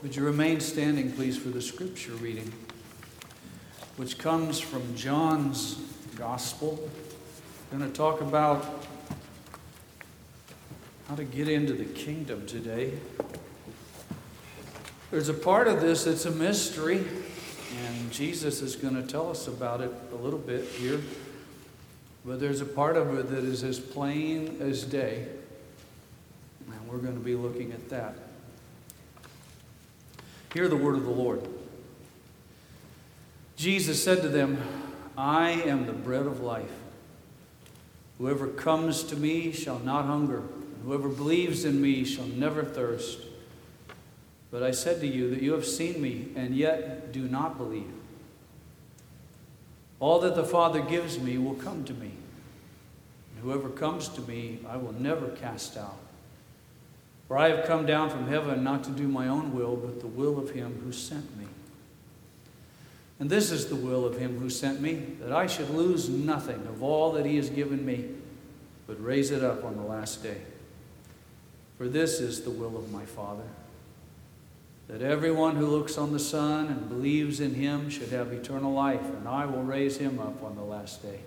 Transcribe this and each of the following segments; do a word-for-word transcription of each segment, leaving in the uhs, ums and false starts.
Would you remain standing, please, for the scripture reading, which comes from John's Gospel. I'm going to talk about how to get into the kingdom today. There's a part of this that's a mystery, and Jesus is going to tell us about it a little bit here. But there's a part of it that is as plain as day, and we're going to be looking at that. Hear the word of the Lord. Jesus said to them, I am the bread of life. Whoever comes to me shall not hunger, and whoever believes in me shall never thirst. But I said to you that you have seen me, and yet do not believe. All that the Father gives me will come to me, and whoever comes to me I will never cast out. For I have come down from heaven not to do my own will, but the will of him who sent me. And this is the will of him who sent me, that I should lose nothing of all that he has given me, but raise it up on the last day. For this is the will of my Father, that everyone who looks on the Son and believes in him should have eternal life, and I will raise him up on the last day.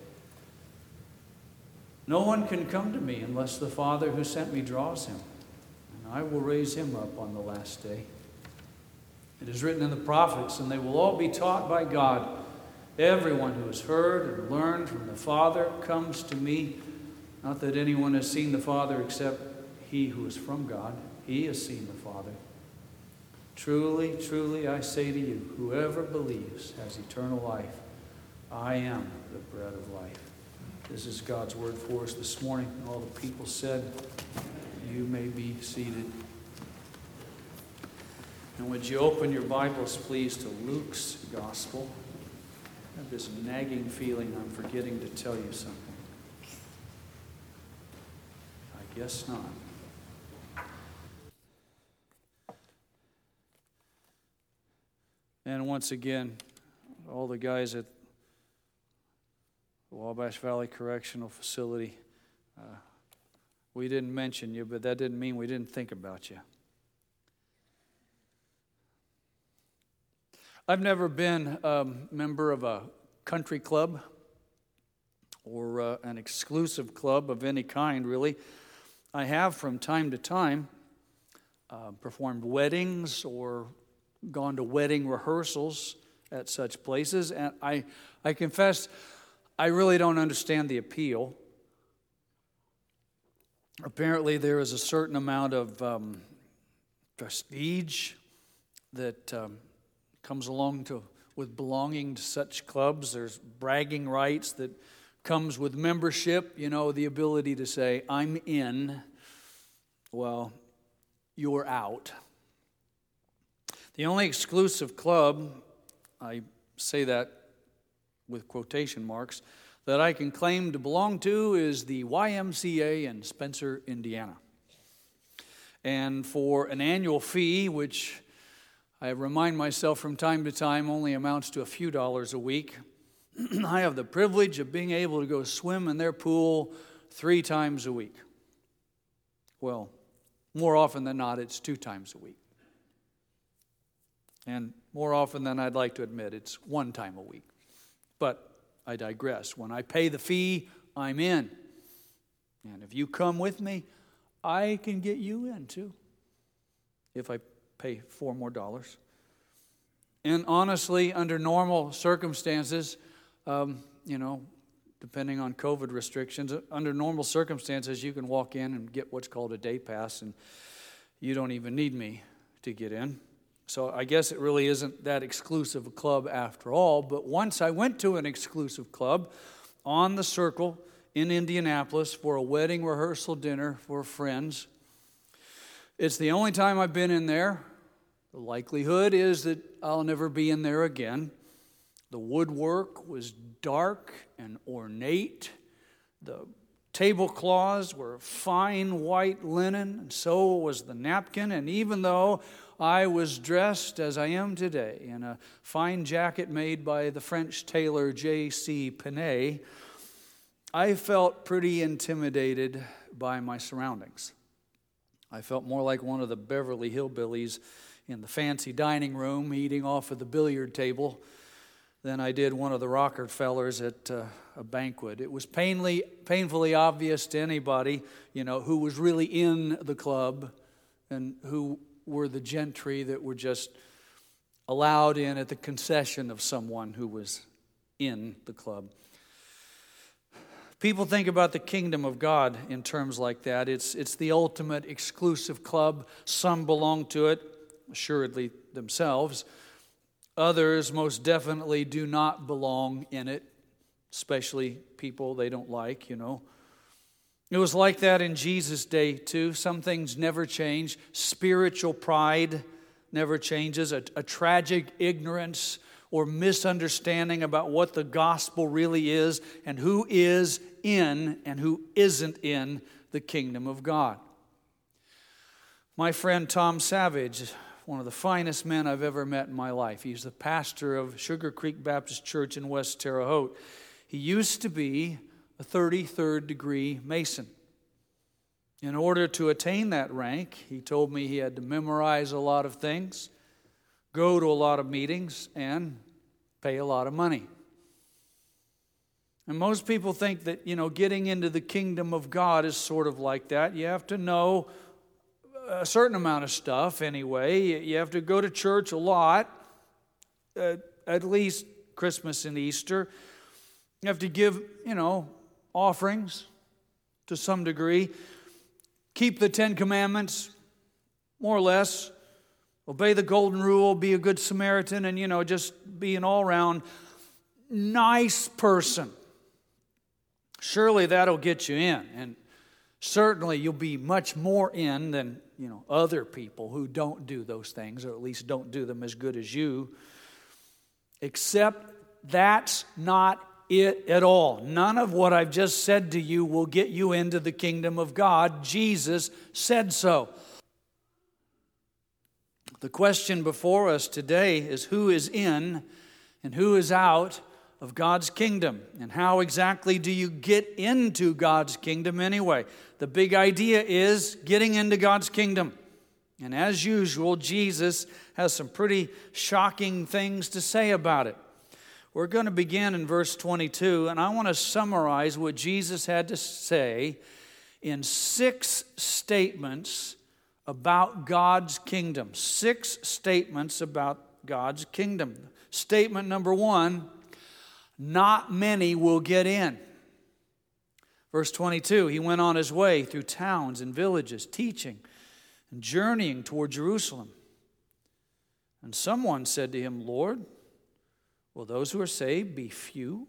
No one can come to me unless the Father who sent me draws him, and I will raise him up on the last day. It is written in the prophets, and they will all be taught by God. Everyone who has heard and learned from the Father comes to me. Not that anyone has seen the Father except he who is from God. He has seen the Father. Truly, truly, I say to you, whoever believes has eternal life. I am the bread of life. This is God's word for us this morning. All the people said, you may be seated. And would you open your Bibles, please, to Luke's Gospel? I have this nagging feeling I'm forgetting to tell you something. I guess not. And once again, all the guys at the Wabash Valley Correctional Facility, uh, we didn't mention you, but that didn't mean we didn't think about you. I've never been a member of a country club or uh, an exclusive club of any kind, really. I have, from time to time, uh, performed weddings or gone to wedding rehearsals at such places, and I, I confess I really don't understand the appeal. Apparently there is a certain amount of um, prestige that um, comes along to with belonging to such clubs. There's bragging rights that comes with membership, you know, the ability to say, I'm in, well, you're out. The only exclusive club, I say that with quotation marks, that I can claim to belong to is the Y M C A in Spencer, Indiana. And for an annual fee, which I remind myself from time to time only amounts to a few dollars a week, I have the privilege of being able to go swim in their pool three times a week. Well, more often than not, it's two times a week. And more often than I'd like to admit, it's one time a week. But I digress. When I pay the fee, I'm in. And if you come with me, I can get you in too, if I pay four more dollars. And honestly, under normal circumstances, um, you know, depending on COVID restrictions, under normal circumstances, you can walk in and get what's called a day pass, and you don't even need me to get in. So I guess it really isn't that exclusive a club after all. But once I went to an exclusive club on the Circle in Indianapolis for a wedding rehearsal dinner for friends. It's the only time I've been in there. The likelihood is that I'll never be in there again. The woodwork was dark and ornate. The tablecloths were fine white linen, and so was the napkin. And even though I was dressed as I am today in a fine jacket made by the French tailor J C Penney, I felt pretty intimidated by my surroundings. I felt more like one of the Beverly Hillbillies in the fancy dining room eating off of the billiard table than I did one of the Rockefellers at uh, a banquet. It was painfully, painfully obvious to anybody, you know, who was really in the club and who were the gentry that were just allowed in at the concession of someone who was in the club. People think about the kingdom of God in terms like that. It's, it's the ultimate exclusive club. Some belong to it, assuredly themselves. Others most definitely do not belong in it, especially people they don't like, you know. It was like that in Jesus' day too. Some things never change. Spiritual pride never changes. A, a tragic ignorance or misunderstanding about what the gospel really is and who is in and who isn't in the kingdom of God. My friend Tom Savage, one of the finest men I've ever met in my life. He's the pastor of Sugar Creek Baptist Church in West Terre Haute. He used to be a thirty-third degree Mason. In order to attain that rank, he told me he had to memorize a lot of things, go to a lot of meetings, and pay a lot of money. And most people think that, you know, getting into the kingdom of God is sort of like that. You have to know a certain amount of stuff anyway. You have to go to church a lot, uh, at least Christmas and Easter. You have to give, you know, offerings to some degree. Keep the Ten Commandments, more or less. Obey the golden rule, be a good Samaritan, and, you know, just be an all-around nice person. Surely that'll get you in. And certainly you'll be much more in than, you know, other people who don't do those things, or at least don't do them as good as you. Except that's not it at all. None of what I've just said to you will get you into the kingdom of God. Jesus said so. The question before us today is who is in and who is out of God's kingdom, and how exactly do you get into God's kingdom anyway? The big idea is getting into God's kingdom. And as usual, Jesus has some pretty shocking things to say about it. We're going to begin in verse twenty-two, and I want to summarize what Jesus had to say in six statements about God's kingdom. Six statements about God's kingdom. Statement number one, not many will get in. Verse twenty-two, he went on his way through towns and villages, teaching and journeying toward Jerusalem. And someone said to him, Lord, will those who are saved be few?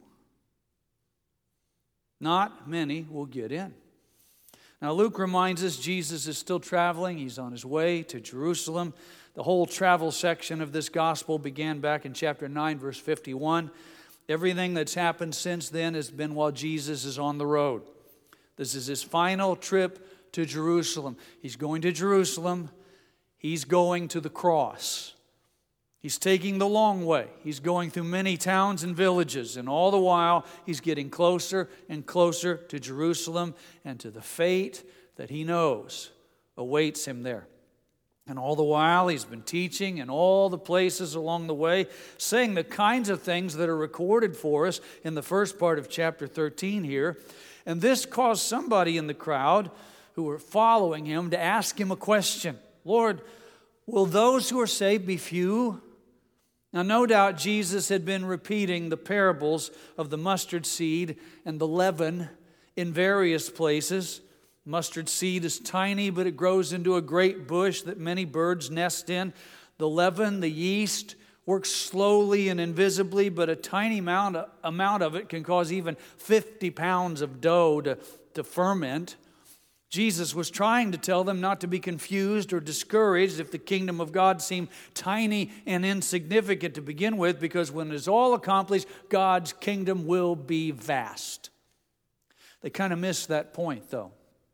Not many will get in. Now Luke reminds us Jesus is still traveling. He's on his way to Jerusalem. The whole travel section of this gospel began back in chapter nine, verse fifty-one. Everything that's happened since then has been while Jesus is on the road. This is his final trip to Jerusalem. He's going to Jerusalem. He's going to the cross. He's taking the long way. He's going through many towns and villages, and all the while he's getting closer and closer to Jerusalem and to the fate that he knows awaits him there. And all the while he's been teaching in all the places along the way, saying the kinds of things that are recorded for us in the first part of chapter thirteen here. And this caused somebody in the crowd who were following him to ask him a question. Lord, will those who are saved be few? Now, no doubt Jesus had been repeating the parables of the mustard seed and the leaven in various places. Mustard seed is tiny, but it grows into a great bush that many birds nest in. The leaven, the yeast, works slowly and invisibly, but a tiny amount, amount of it can cause even fifty pounds of dough to, to ferment. Jesus was trying to tell them not to be confused or discouraged if the kingdom of God seemed tiny and insignificant to begin with, because when it's all accomplished, God's kingdom will be vast. They kind of missed that point, though.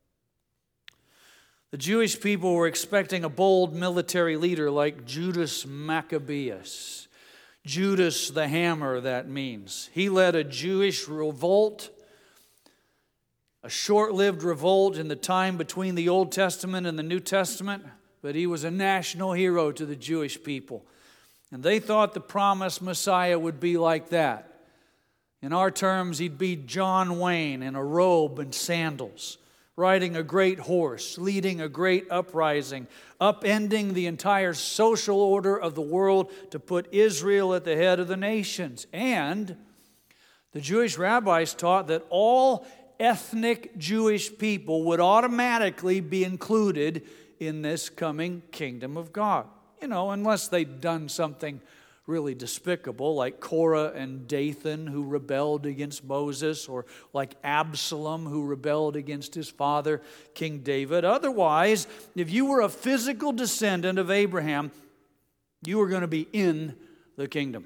The Jewish people were expecting a bold military leader like Judas Maccabeus. Judas the Hammer, that means. He led a Jewish revolt, a short-lived revolt in the time between the Old Testament and the New Testament. but he was a national hero to the Jewish people. And they thought the promised Messiah would be like that. In our terms, he'd be John Wayne in a robe and sandals, riding a great horse, leading a great uprising, upending the entire social order of the world to put Israel at the head of the nations. And the Jewish rabbis taught that all ethnic Jewish people would automatically be included in this coming kingdom of God. You know, unless they'd done something really despicable, like Korah and Dathan, who rebelled against Moses, or like Absalom, who rebelled against his father, King David. Otherwise, if you were a physical descendant of Abraham, you were going to be in the kingdom.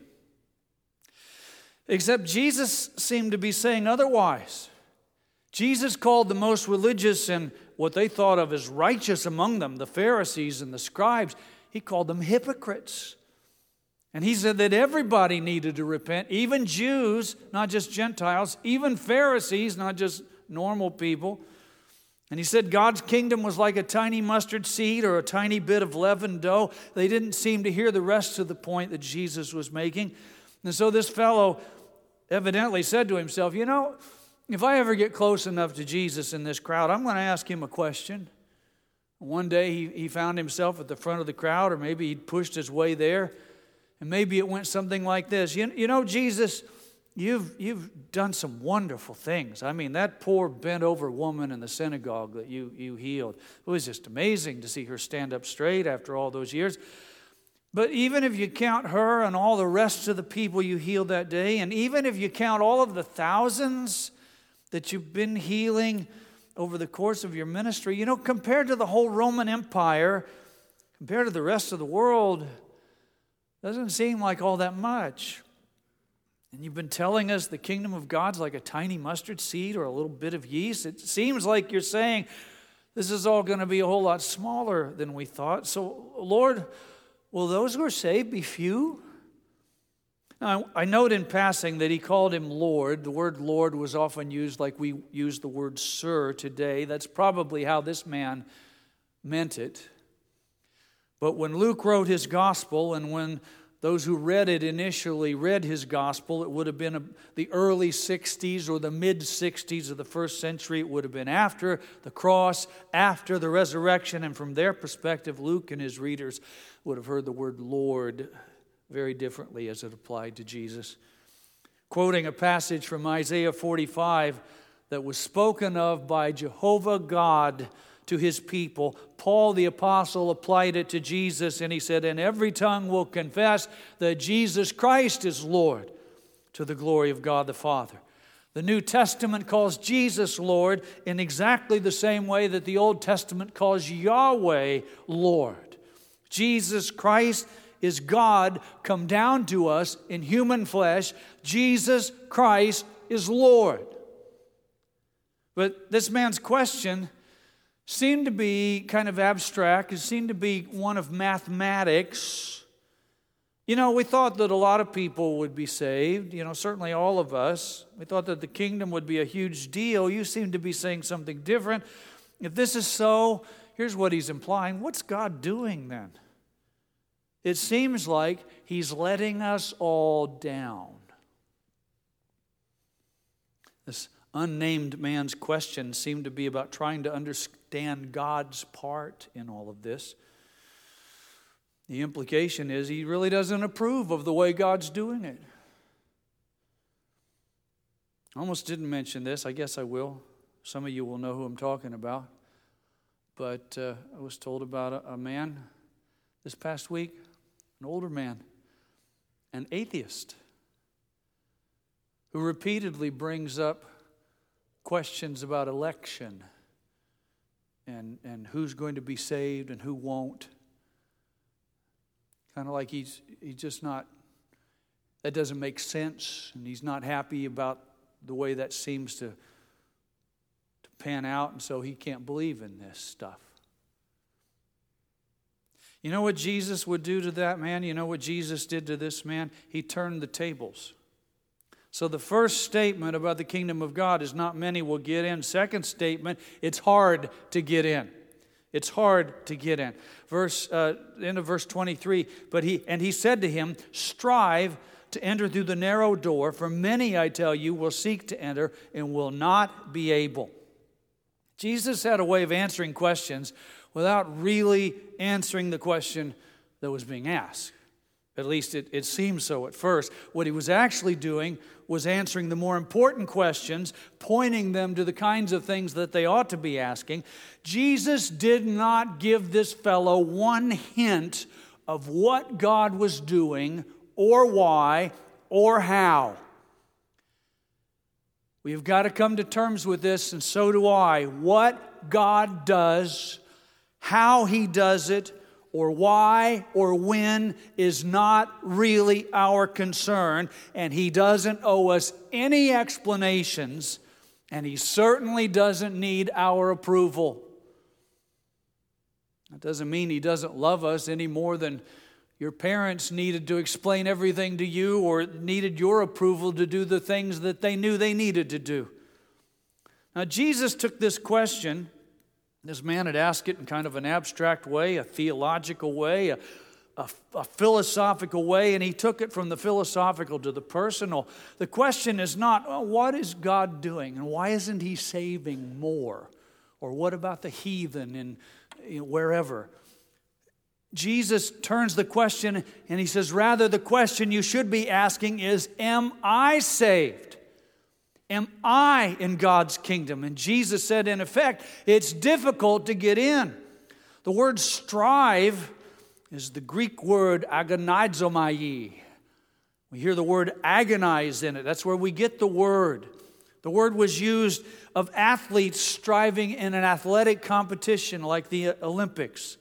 Except Jesus seemed to be saying otherwise. Jesus called the most religious and what they thought of as righteous among them, the Pharisees and the scribes, he called them hypocrites. And he said that everybody needed to repent, even Jews, not just Gentiles, even Pharisees, not just normal people. And he said God's kingdom was like a tiny mustard seed or a tiny bit of leavened dough. They didn't seem to hear the rest of the point that Jesus was making. And so this fellow evidently said to himself, you know, if I ever get close enough to Jesus in this crowd, I'm going to ask him a question. One day he, he found himself at the front of the crowd, or maybe he'd pushed his way there. And maybe it went something like this. You, you know, Jesus, you've, you've done some wonderful things. I mean, that poor bent-over woman in the synagogue that you, you healed, it was just amazing to see her stand up straight after all those years. But even if you count her and all the rest of the people you healed that day, and even if you count all of the thousands that you've been healing over the course of your ministry, you know, compared to the whole Roman Empire, compared to the rest of the world, doesn't seem like all that much. And you've been telling us the kingdom of God's like a tiny mustard seed or a little bit of yeast. It seems like you're saying this is all going to be a whole lot smaller than we thought. So, Lord, will those who are saved be few? Now, I note in passing that he called him Lord. The word Lord was often used like we use the word sir today. That's probably how this man meant it. But when Luke wrote his gospel, and when those who read it initially read his gospel, it would have been a, the early sixties or the mid-sixties of the first century. It would have been after the cross, after the resurrection. And from their perspective, Luke and his readers would have heard the word Lord very differently as it applied to Jesus. Quoting a passage from Isaiah forty-five that was spoken of by Jehovah God to his people, Paul the apostle applied it to Jesus, and he said, and every tongue will confess that Jesus Christ is Lord, to the glory of God the Father. The New Testament calls Jesus Lord in exactly the same way that the Old Testament calls Yahweh Lord. Jesus Christ is God come down to us in human flesh. Jesus Christ is Lord. But this man's question seemed to be kind of abstract. It seemed to be one of mathematics. You know, we thought that a lot of people would be saved, you know, certainly all of us. We thought that the kingdom would be a huge deal. You seem to be saying something different. If this is so, here's what he's implying. What's God doing then? It seems like he's letting us all down. This unnamed man's question seemed to be about trying to understand God's part in all of this. The implication is he really doesn't approve of the way God's doing it. I almost didn't mention this. I guess I will. Some of you will know who I'm talking about. But uh, I was told about a, a man this past week, an older man, an atheist, who repeatedly brings up questions about election and, and who's going to be saved and who won't. Kind of like he's he's just not, that doesn't make sense, and he's not happy about the way that seems to, to pan out, and so he can't believe in this stuff. You know what Jesus would do to that man? You know what Jesus did to this man? He turned the tables. So the first statement about the kingdom of God is not many will get in. Second statement, it's hard to get in. It's hard to get in. Verse uh, end of verse twenty-three. But he and he said to him, strive to enter through the narrow door, for many, I tell you, will seek to enter and will not be able. Jesus had a way of answering questions without really answering the question that was being asked. At least it, it seems so at first. What he was actually doing was answering the more important questions, pointing them to the kinds of things that they ought to be asking. Jesus did not give this fellow one hint of what God was doing or why or how. We've got to come to terms with this, and so do I. What God does, how He does it, or why or when is not really our concern, and He doesn't owe us any explanations, and He certainly doesn't need our approval. That doesn't mean He doesn't love us any more than your parents needed to explain everything to you or needed your approval to do the things that they knew they needed to do. Now, Jesus took this question. This man had asked it in kind of an abstract way, a theological way, a, a, a philosophical way, and he took it from the philosophical to the personal. The question is not, oh, what is God doing, and why isn't He saving more? Or what about the heathen and you know, wherever? Jesus turns the question and He says, rather the question you should be asking is, am I saved? Am I in God's kingdom? And Jesus said, in effect, it's difficult to get in. The word strive is the Greek word agonizomai. We hear the word agonize in it. That's where we get the word. The word was used of athletes striving in an athletic competition like the Olympics.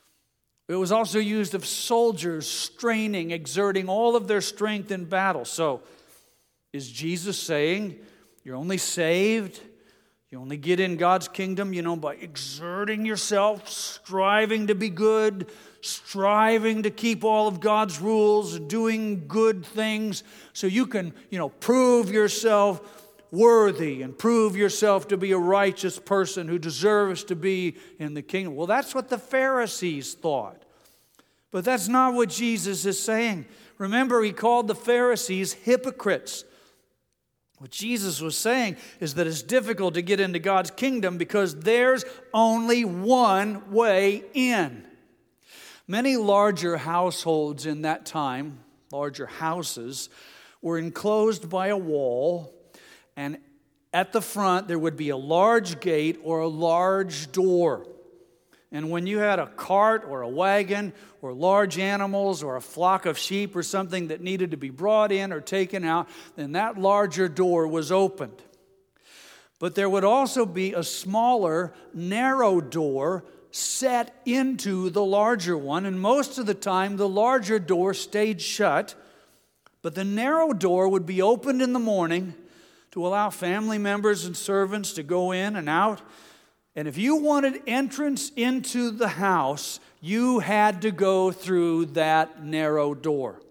It was also used of soldiers straining, exerting all of their strength in battle. So, is Jesus saying you're only saved, you only get in God's kingdom, you know, by exerting yourself, striving to be good, striving to keep all of God's rules, doing good things so you can, you know, prove yourself worthy and prove yourself to be a righteous person who deserves to be in the kingdom? Well, that's what the Pharisees thought. But that's not what Jesus is saying. Remember, He called the Pharisees hypocrites. What Jesus was saying is that it's difficult to get into God's kingdom because there's only one way in. Many larger households in that time, larger houses, were enclosed by a wall, and at the front there would be a large gate or a large door. And when you had a cart or a wagon or large animals or a flock of sheep or something that needed to be brought in or taken out, then that larger door was opened. But there would also be a smaller, narrow door set into the larger one. And most of the time, the larger door stayed shut. But the narrow door would be opened in the morning to allow family members and servants to go in and out. And if you wanted entrance into the house, you had to go through that narrow door.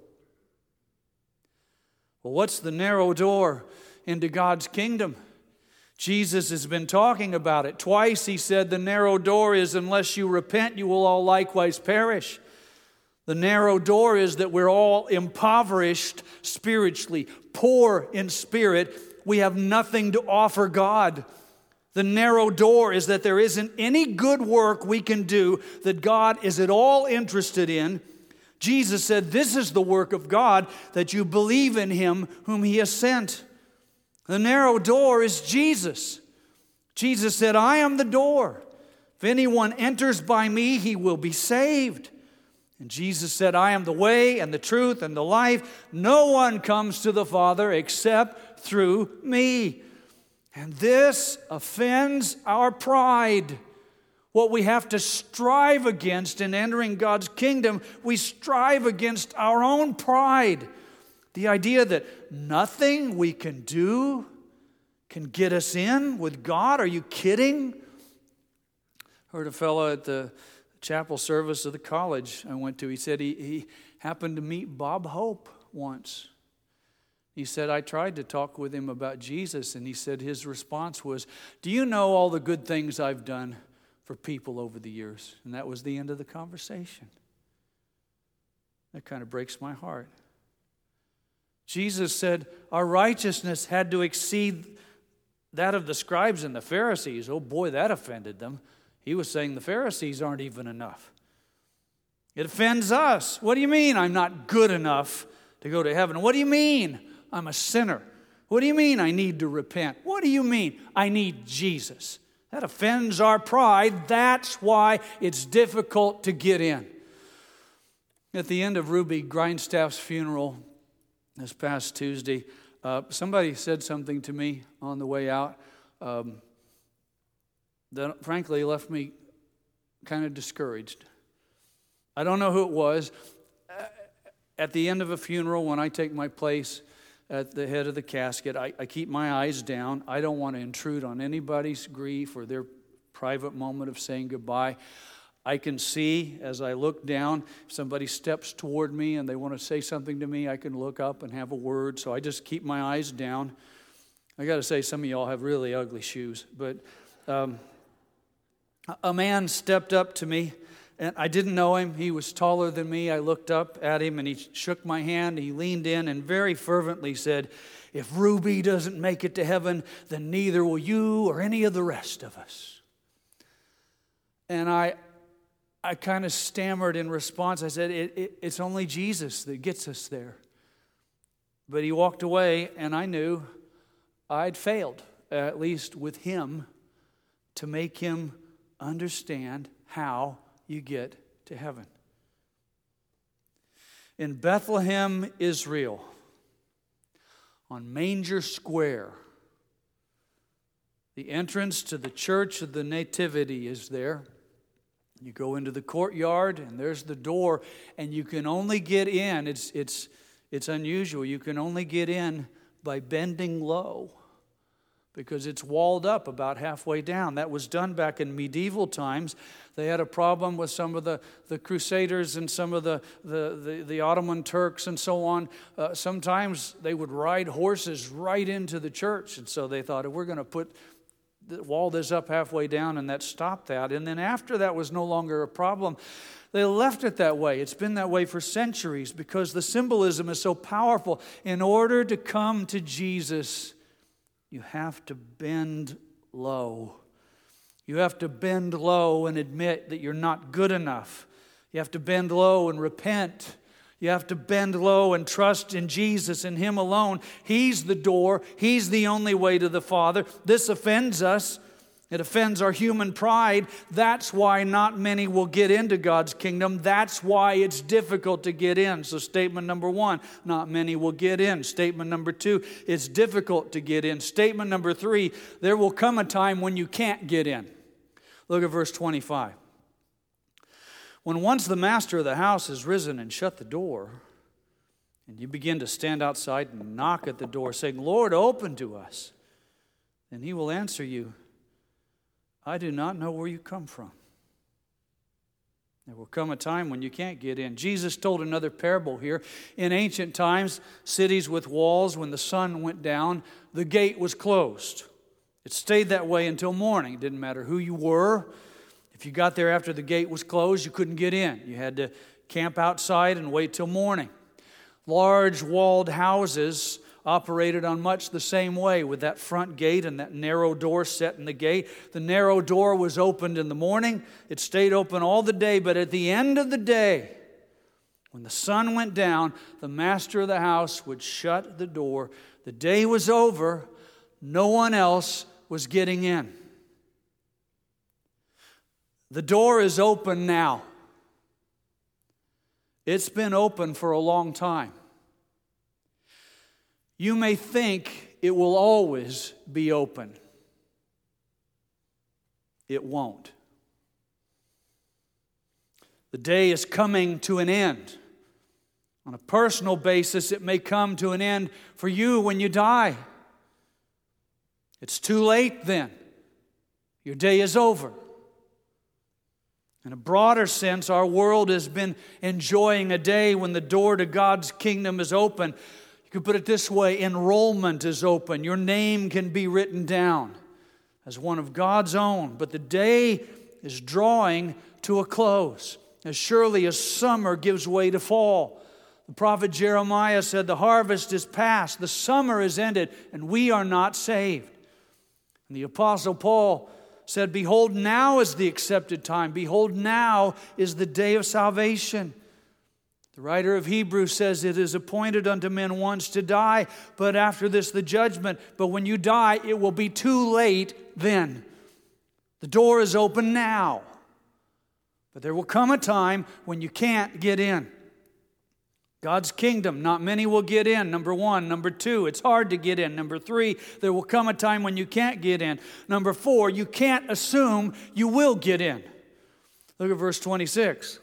Well, what's the narrow door into God's kingdom? Jesus has been talking about it. Twice He said the narrow door is, unless you repent, you will all likewise perish. The narrow door is that we're all impoverished spiritually, poor in spirit. We have nothing to offer God. The narrow door is that there isn't any good work we can do that God is at all interested in. Jesus said, this is the work of God, that you believe in Him whom He has sent. The narrow door is Jesus. Jesus said, I am the door. If anyone enters by me, he will be saved. And Jesus said, I am the way and the truth and the life. No one comes to the Father except through me. And this offends our pride. What we have to strive against in entering God's kingdom, we strive against our own pride. The idea that nothing we can do can get us in with God. Are you kidding? Heard a fellow at the chapel service of the college I went to. He said he, he happened to meet Bob Hope once. He said, I tried to talk with him about Jesus, and he said his response was, do you know all the good things I've done for people over the years. And that was the end of the conversation. That kind of breaks my heart. Jesus said our righteousness had to exceed that of the scribes and the Pharisees. Oh boy, that offended them. He was saying the Pharisees aren't even enough. It offends us. What do you mean I'm not good enough to go to heaven? What do you mean I'm a sinner? What do you mean I need to repent? What do you mean I need Jesus? That offends our pride. That's why it's difficult to get in. At the end of Ruby Grindstaff's funeral this past Tuesday, uh, somebody said something to me on the way out um, that frankly left me kind of discouraged. I don't know who it was. At the end of a funeral, when I take my place at the head of the casket, I, I keep my eyes down. I don't want to intrude on anybody's grief or their private moment of saying goodbye. I can see as I look down, if somebody steps toward me and they want to say something to me, I can look up and have a word. So I just keep my eyes down. I got to say, some of y'all have really ugly shoes. But um, a man stepped up to me, and I didn't know him. He was taller than me. I looked up at him, and he shook my hand. He leaned in and very fervently said, "If Ruby doesn't make it to heaven, then neither will you or any of the rest of us." And I I kind of stammered in response. I said, it, it, it's only Jesus that gets us there. But he walked away, and I knew I'd failed, at least with him, to make him understand how you get to heaven. In Bethlehem, Israel, on Manger Square, the entrance to the Church of the Nativity is there. You go into the courtyard, and there's the door, and you can only get in. It's, it's, it's unusual. You can only get in by bending low because it's walled up about halfway down. That was done back in medieval times. They had a problem with some of the, the Crusaders and some of the, the, the, the Ottoman Turks and so on. Uh, sometimes they would ride horses right into the church, and so they thought, if we're going to put wall this up halfway down, and that stopped that. And then after that was no longer a problem, they left it that way. It's been that way for centuries because the symbolism is so powerful. In order to come to Jesus, you have to bend low. You have to bend low and admit that you're not good enough. You have to bend low and repent. You have to bend low and trust in Jesus and Him alone. He's the door. He's the only way to the Father. This offends us. It offends our human pride. That's why not many will get into God's kingdom. That's why it's difficult to get in. So statement number one, not many will get in. Statement number two, it's difficult to get in. Statement number three, there will come a time when you can't get in. Look at verse twenty-five. When once the master of the house has risen and shut the door, and you begin to stand outside and knock at the door, saying, "Lord, open to us," then He will answer you, "I do not know where you come from." There will come a time when you can't get in. Jesus told another parable here. In ancient times, cities with walls, when the sun went down, the gate was closed. It stayed that way until morning. It didn't matter who you were. If you got there after the gate was closed, you couldn't get in. You had to camp outside and wait till morning. Large walled houses operated on much the same way with that front gate and that narrow door set in the gate. The narrow door was opened in the morning. It stayed open all the day, but at the end of the day, when the sun went down, the master of the house would shut the door. The day was over. No one else was getting in. The door is open now. It's been open for a long time. You may think it will always be open. It won't. The day is coming to an end. On a personal basis, it may come to an end for you when you die. It's too late then. Your day is over. In a broader sense, our world has been enjoying a day when the door to God's kingdom is open. You could put it this way, enrollment is open. Your name can be written down as one of God's own. But the day is drawing to a close, as surely as summer gives way to fall. The prophet Jeremiah said, the harvest is past, the summer is ended, and we are not saved. And the apostle Paul said, behold, now is the accepted time. Behold, now is the day of salvation. The writer of Hebrews says, it is appointed unto men once to die, but after this the judgment. But when you die, it will be too late then. The door is open now. But there will come a time when you can't get in. God's kingdom, not many will get in, number one. Number two, it's hard to get in. Number three, there will come a time when you can't get in. Number four, you can't assume you will get in. Look at verse twenty-six.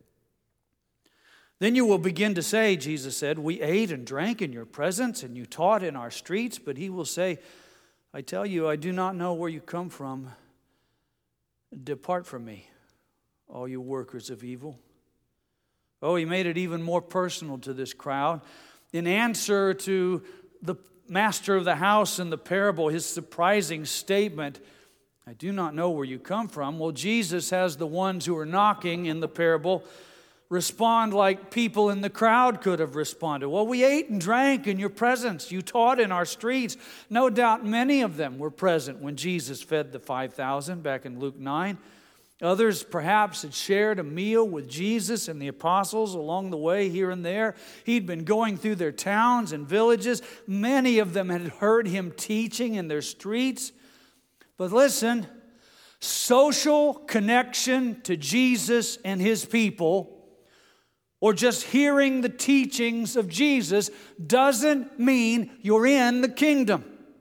Then you will begin to say, Jesus said, we ate and drank in your presence, and you taught in our streets. But he will say, I tell you, I do not know where you come from. Depart from me, all you workers of evil. Oh, he made it even more personal to this crowd. In answer to the master of the house in the parable, his surprising statement, I do not know where you come from. Well, Jesus has the ones who are knocking in the parable respond like people in the crowd could have responded. Well, we ate and drank in your presence. You taught in our streets. No doubt many of them were present when Jesus fed the five thousand back in Luke nine. Others perhaps had shared a meal with Jesus and the apostles along the way here and there. He'd been going through their towns and villages. Many of them had heard him teaching in their streets. But listen, social connection to Jesus and his people, or just hearing the teachings of Jesus, doesn't mean you're in the kingdom.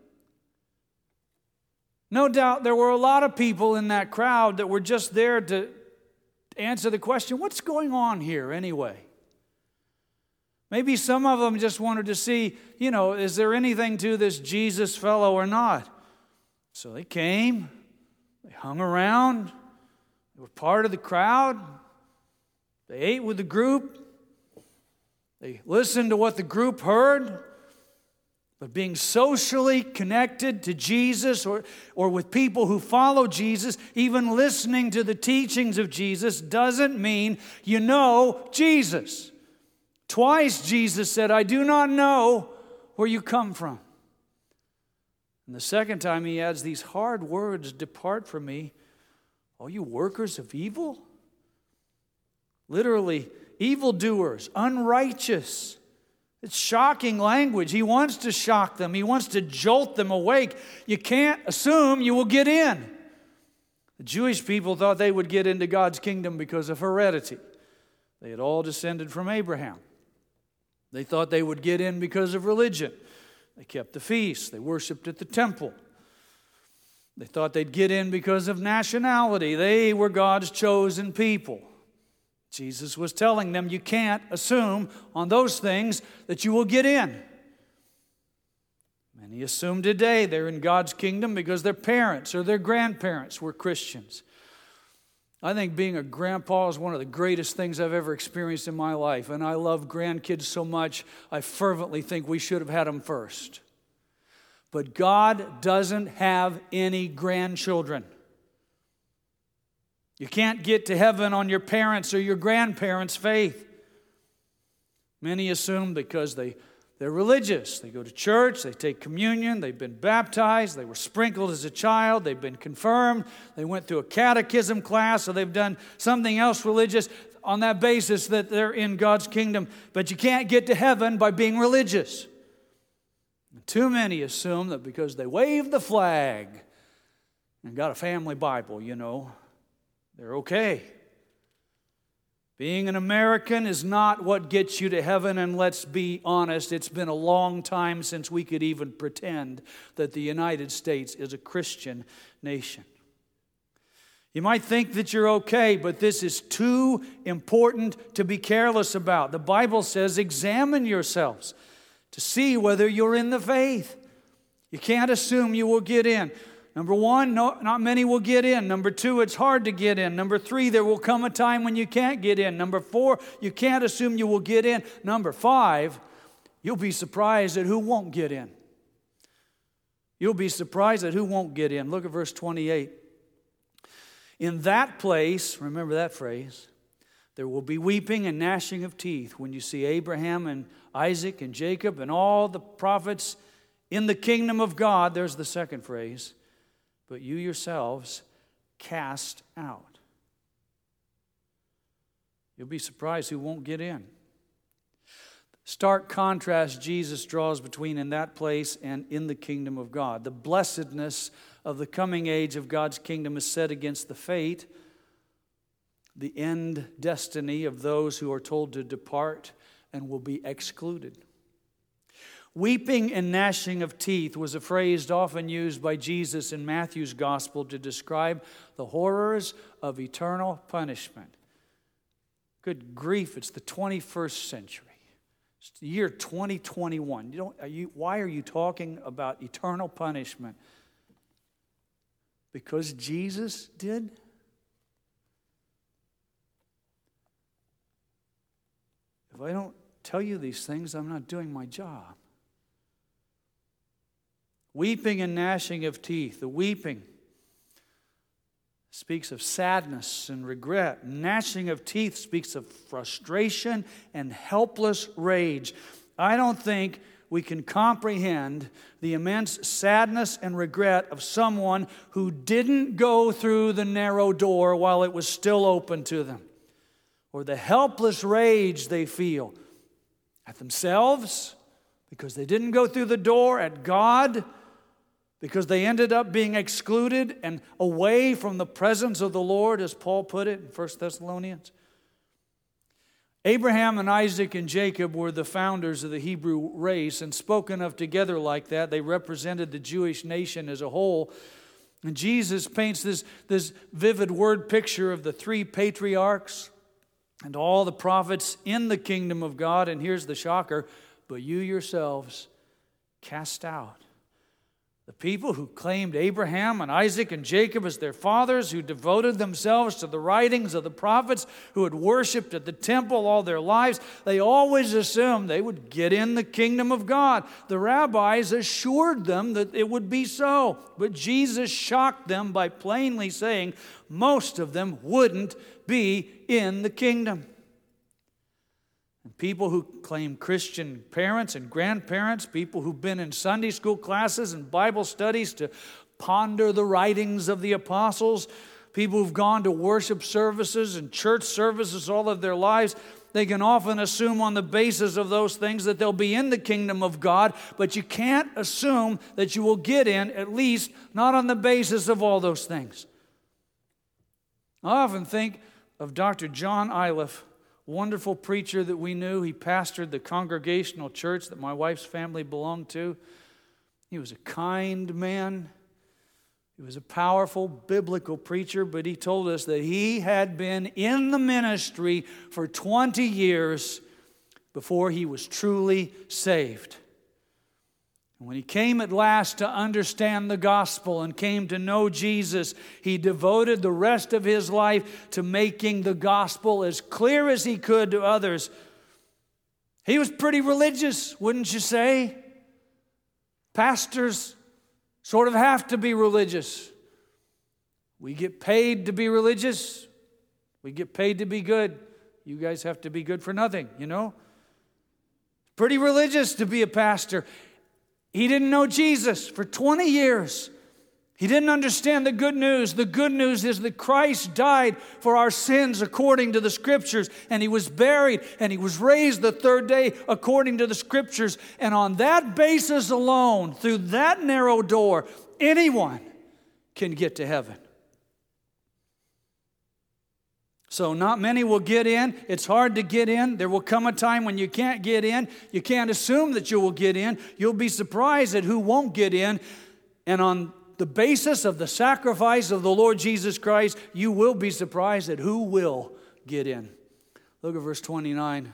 No doubt there were a lot of people in that crowd that were just there to answer the question, what's going on here anyway? Maybe some of them just wanted to see, you know, is there anything to this Jesus fellow or not? So they came, they hung around, they were part of the crowd. They ate with the group. They listened to what the group heard. But being socially connected to Jesus or, or with people who follow Jesus, even listening to the teachings of Jesus, doesn't mean you know Jesus. Twice Jesus said, I do not know where you come from. And the second time he adds these hard words, depart from me, all you workers of evil. Literally, evildoers, unrighteous. It's shocking language. He wants to shock them. He wants to jolt them awake. You can't assume you will get in. The Jewish people thought they would get into God's kingdom because of heredity. They had all descended from Abraham. They thought they would get in because of religion. They kept the feasts. They worshiped at the temple. They thought they'd get in because of nationality. They were God's chosen people. Jesus was telling them you can't assume on those things that you will get in. Many assume today they're in God's kingdom because their parents or their grandparents were Christians. I think being a grandpa is one of the greatest things I've ever experienced in my life. And I love grandkids so much, I fervently think we should have had them first. But God doesn't have any grandchildren. You can't get to heaven on your parents' or your grandparents' faith. Many assume because they, they're religious. They go to church, they take communion, they've been baptized, they were sprinkled as a child, they've been confirmed, they went through a catechism class, or they've done something else religious on that basis that they're in God's kingdom. But you can't get to heaven by being religious. And too many assume that because they wave the flag and got a family Bible, you know, they're okay. Being an American is not what gets you to heaven, and let's be honest, it's been a long time since we could even pretend that the United States is a Christian nation. You might think that you're okay, but this is too important to be careless about. The Bible says, examine yourselves to see whether you're in the faith. You can't assume you will get in. Number one, no, not many will get in. Number two, it's hard to get in. Number three, there will come a time when you can't get in. Number four, you can't assume you will get in. Number five, you'll be surprised at who won't get in. You'll be surprised at who won't get in. Look at verse twenty-eight. In that place, remember that phrase, there will be weeping and gnashing of teeth when you see Abraham and Isaac and Jacob and all the prophets in the kingdom of God. There's the second phrase. But you yourselves cast out. You'll be surprised who won't get in. Stark contrast Jesus draws between in that place and in the kingdom of God. The blessedness of the coming age of God's kingdom is set against the fate, the end destiny of those who are told to depart and will be excluded. Weeping and gnashing of teeth was a phrase often used by Jesus in Matthew's gospel to describe the horrors of eternal punishment. Good grief, it's the twenty-first century. It's the year twenty twenty-one. You don't, are you, why are you talking about eternal punishment? Because Jesus did? If I don't tell you these things, I'm not doing my job. Weeping and gnashing of teeth. The weeping speaks of sadness and regret. Gnashing of teeth speaks of frustration and helpless rage. I don't think we can comprehend the immense sadness and regret of someone who didn't go through the narrow door while it was still open to them, or the helpless rage they feel at themselves because they didn't go through the door, at God because they ended up being excluded and away from the presence of the Lord, as Paul put it in First Thessalonians. Abraham and Isaac and Jacob were the founders of the Hebrew race, and spoken of together like that, they represented the Jewish nation as a whole. And Jesus paints this, this vivid word picture of the three patriarchs and all the prophets in the kingdom of God. And here's the shocker, but you yourselves cast out. The people who claimed Abraham and Isaac and Jacob as their fathers, who devoted themselves to the writings of the prophets, who had worshipped at the temple all their lives, they always assumed they would get in the kingdom of God. The rabbis assured them that it would be so, but Jesus shocked them by plainly saying most of them wouldn't be in the kingdom. And people who claim Christian parents and grandparents, people who've been in Sunday school classes and Bible studies to ponder the writings of the apostles, people who've gone to worship services and church services all of their lives, they can often assume on the basis of those things that they'll be in the kingdom of God, but you can't assume that you will get in, at least not on the basis of all those things. I often think of Doctor John Iliff, wonderful preacher that we knew. He pastored the Congregational church that my wife's family belonged to. He was a kind man. He was a powerful biblical preacher, but he told us that he had been in the ministry for twenty years before he was truly saved. And when he came at last to understand the gospel and came to know Jesus, he devoted the rest of his life to making the gospel as clear as he could to others. He was pretty religious, wouldn't you say? Pastors sort of have to be religious. We get paid to be religious. We get paid to be good. You guys have to be good for nothing, you know? Pretty religious to be a pastor. He didn't know Jesus for twenty years. He didn't understand the good news. The good news is that Christ died for our sins according to the Scriptures, and He was buried, and He was raised the third day according to the Scriptures. And on that basis alone, through that narrow door, anyone can get to heaven. So not many will get in. It's hard to get in. There will come a time when you can't get in. You can't assume that you will get in. You'll be surprised at who won't get in. And on the basis of the sacrifice of the Lord Jesus Christ, you will be surprised at who will get in. Look at verse twenty-nine.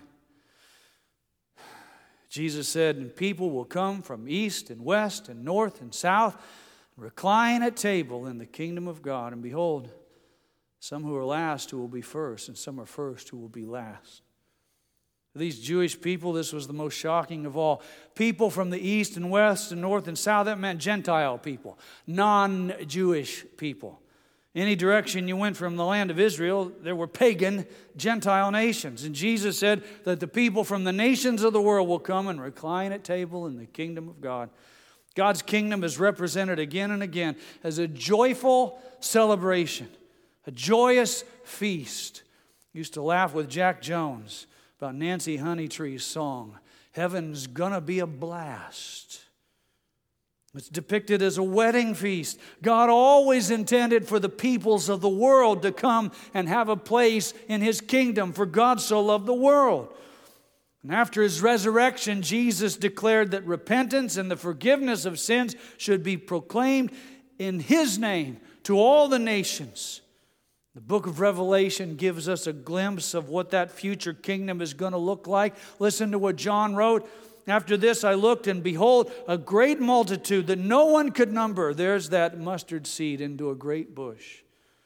Jesus said, "And people will come from east and west and north and south, and recline at table in the kingdom of God. And behold, some who are last who will be first, and some are first who will be last." For these Jewish people, this was the most shocking of all. People from the east and west and north and south, that meant Gentile people, non-Jewish people. Any direction you went from the land of Israel, there were pagan Gentile nations. And Jesus said that the people from the nations of the world will come and recline at table in the kingdom of God. God's kingdom is represented again and again as a joyful celebration, a joyous feast. I used to laugh with Jack Jones about Nancy Honeytree's song, "Heaven's Gonna Be a Blast." It's depicted as a wedding feast. God always intended for the peoples of the world to come and have a place in His kingdom, for God so loved the world. And after His resurrection, Jesus declared that repentance and the forgiveness of sins should be proclaimed in His name to all the nations. The book of Revelation gives us a glimpse of what that future kingdom is going to look like. Listen to what John wrote. "After this I looked, and behold, a great multitude that no one could number." There's that mustard seed into a great bush.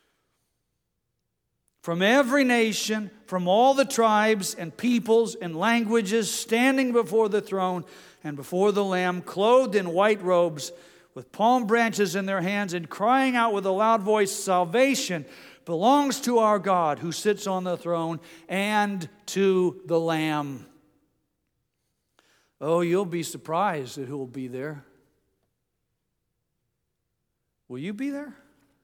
"From every nation, from all the tribes and peoples and languages, standing before the throne and before the Lamb, clothed in white robes, with palm branches in their hands, and crying out with a loud voice, 'Salvation belongs to our God who sits on the throne and to the Lamb.'" Oh, you'll be surprised at who will be there. Will you be there?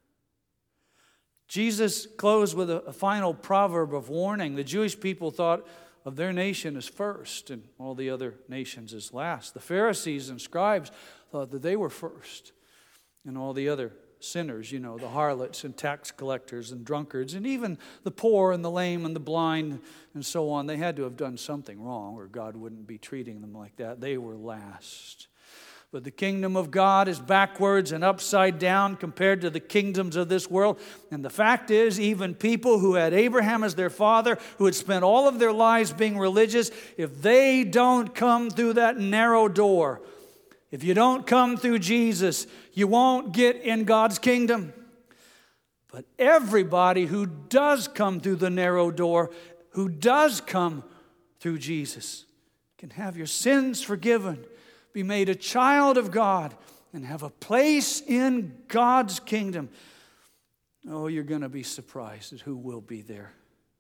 Jesus closed with a, a final proverb of warning. The Jewish people thought of their nation as first and all the other nations as last. The Pharisees and scribes thought that they were first, and all the other sinners, you know, the harlots and tax collectors and drunkards, and even the poor and the lame and the blind and so on, they had to have done something wrong or God wouldn't be treating them like that. They were last. But the kingdom of God is backwards and upside down compared to the kingdoms of this world. And the fact is, even people who had Abraham as their father, who had spent all of their lives being religious, if they don't come through that narrow door, if you don't come through Jesus, you won't get in God's kingdom. But everybody who does come through the narrow door, who does come through Jesus, can have your sins forgiven, be made a child of God, and have a place in God's kingdom. Oh, you're going to be surprised at who will be there.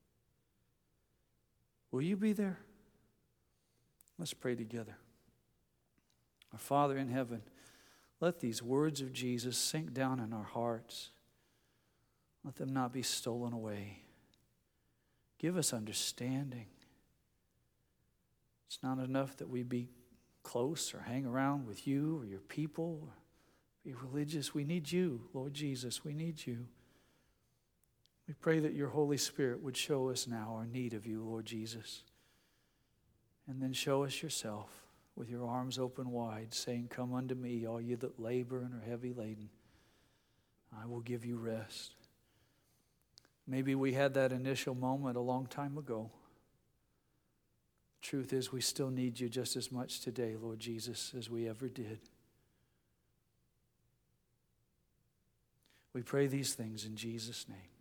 Will you be there? Let's pray together. Our Father in heaven, let these words of Jesus sink down in our hearts. Let them not be stolen away. Give us understanding. It's not enough that we be close or hang around with you or your people or be religious. We need you, Lord Jesus. We need you. We pray that your Holy Spirit would show us now our need of you, Lord Jesus. And then show us yourself with your arms open wide, saying, "Come unto me, all you that labor and are heavy laden. I will give you rest." Maybe we had that initial moment a long time ago. The truth is, we still need you just as much today, Lord Jesus, as we ever did. We pray these things in Jesus' name.